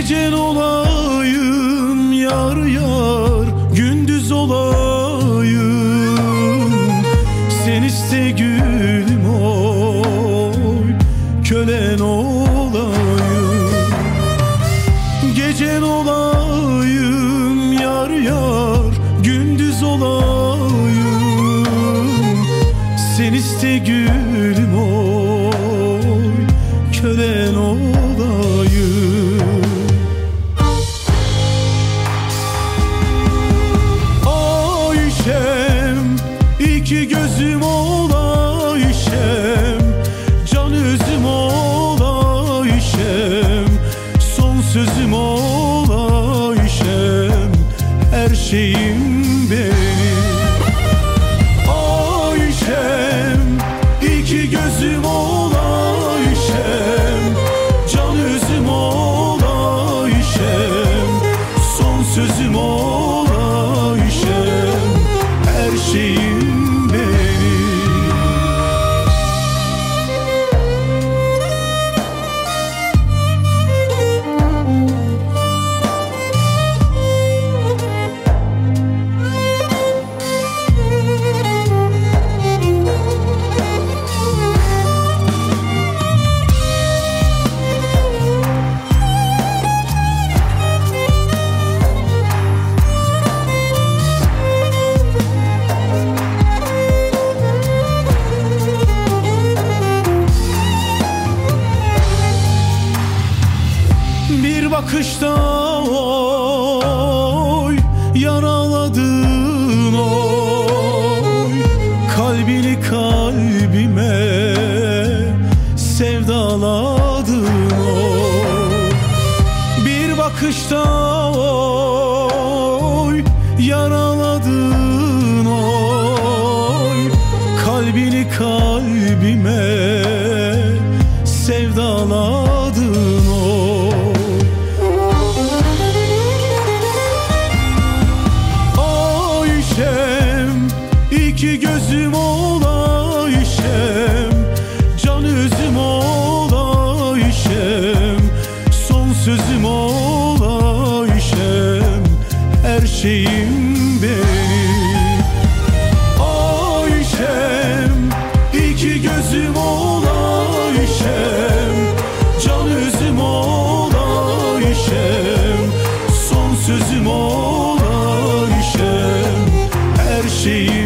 Gecen olayım yar yar, gündüz olayım. Sen iste gülüm oy, kölen olayım. Gecen olayım yar yar, gündüz olayım. Sen iste gülüm oy, kölen olayım. Ayşem, iki gözüm ol Ayşem, can özüm ol Ayşem, son sözüm ol Ayşem, her şeyim benim. Ayşem, iki gözüm ol Ayşem, can özüm ol Ayşem, son sözüm ol Ayşem, her şeyim benim. Bir bakışta oy, yaraladın oy, kalbini kalbime sevdaladın oy. Bir bakışta oy, yaraladın oy, kalbini kalbime sevdaladın oy. Ayşem, iki gözüm ol Ayşem, can özüm ol Ayşem, son sözüm ol Ayşem, her şeyim benim. Ayşem, iki gözüm ol Ayşem, can özüm ol Ayşem, son sözüm ol Ayşem, her şeyim